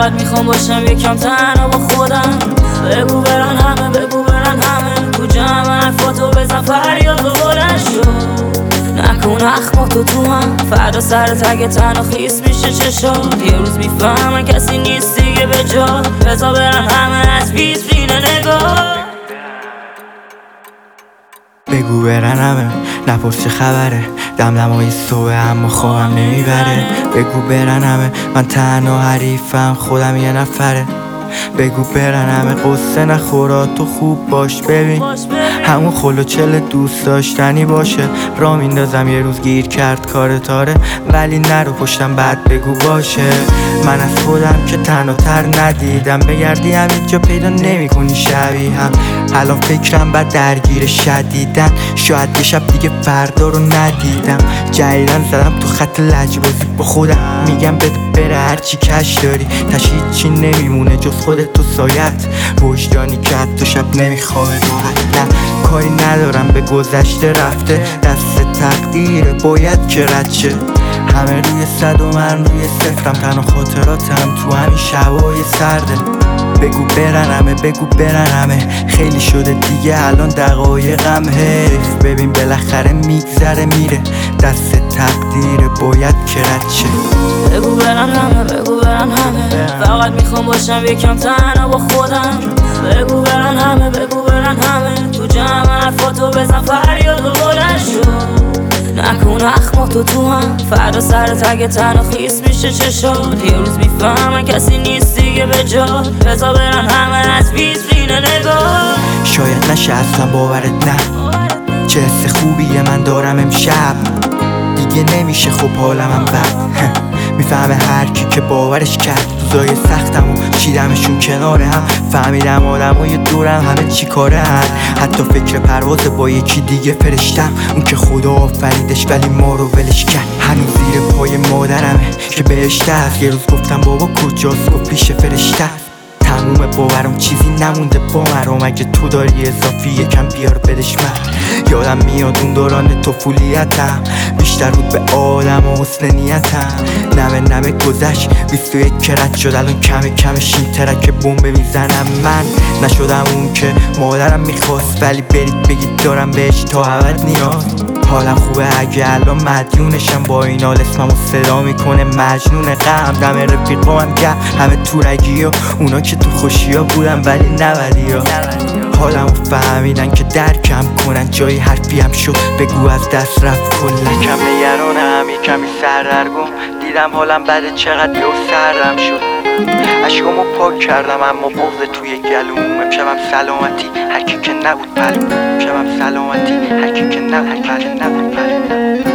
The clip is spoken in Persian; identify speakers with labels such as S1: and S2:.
S1: فقط میخوام باشم یکم تنها با خودم. بگو برن همه، بگو برن همه، تو جمع حرفاتو بزن فریاد بلند شو. نکن اخماتو تو هم، فردا سر تگ تنها خیس میشه چشات. یه روز میفهمن کسی نیست دیگه به جا، بزا برن همه از ویترین نگاه.
S2: بگو برن همه، نپرس چه خبره، دمدمای صبح اما خوابم نمیبره. بگو برن همه، من تنها حریفم خودم یه نفره. بگو برن همه، قصه نخورا تو خوب باش ببین، همون خلو چل دوست داشتنی باشه. را میندازم یه روز گیر کرد کار تاره، ولی نرو پشتم بعد بگو باشه. من از خودم که تنها تر ندیدم، بگردی همینجا پیدا نمی کنی شبیه هم. الان فکرم بعد درگیر شدیدن، شاید یه شب دیگه فردا رو ندیدم. جدیدن زدم تو خط لجبازی با خودم، میگم بده بره هرچی کش داری، تشید چی نمیمونه جز خودت تو سایت. وجدانی که حتی شب نمیخواه راحت، نه کاری ندارم به گذشته رفته، دست تقدیره باید که رد شه. همه روی صد و من روی صفرم، تنها خاطراتم تو همین شبای سرده. بگو برن همه، بگو برن همه، خیلی شده دیگه الان دقایقم حیف. ببین بالاخره میگذره میره، دست تقدیره باید که رد شه.
S1: بگو برن همه، بگو برن همه، فقط میخوام باشم یکم تنها با خودم. بگو برن همه، بگو برن همه، تو جمع حرفاتو بزن فریاد بلند شو. نکن اخماتو تو هم، فردا سر تگ تنها خیس میشه چشات. یه روز میفهمن کسی نیست دیگه به جا، بزا برن همه از ویترین نگاه.
S2: شاید نشه اصلا باورت نه، چه حس خوبیه من دارم امشب. دیگه نمیشه خب حالمم بد، میفهمه هر کی که باورش کرد. روزای سختم و چیدمشون کنار هم، فهمیدم آدمای دورم همه چی کاره هن. حتی فکر پرواز با یکی دیگه فرشتم، اون که خدا آفریدش ولی ما رو ولش کرد. هنوز زیر پای مادرمه که بهشته است. یه روز گفتم بابا کجاست، گفت پیش فرشته. تموم باورم چیزی نمونده با مرام، اگه تو داری اضافی یکم بیار بدش من. یادم میاد اون دوران طفولیتم، بیشتر بود به آدم و حسن نیتم. نمه گذشت 21 کرد شد، الان کم کمش این ترک بمب میزنم. من نشدم اون که مادرم میخواست، ولی برید بگید دارم بهش تا ابد نیاز. حالم خوبه اگه الان مدیونشم، با این حال اسممو صدا میکنه مجنون غم. دم رفیقامم گم همه تورگی و اونا که تو خوشی ها بودن ولی نبدی ها. حالمو فهمیدن که درکم کنن، جایی حرفیم شد بگو از دست رفت کلا. یکم نگرانم یکمی سردرگم، دیدم حالم بده چقدر یه سردم شد. عشقامو پاک کردم اما بغض توی گلوم. امشبم سلامتی هرکی که نبود پلوم، امشبم سلامتی هرکی که نبود پلوم.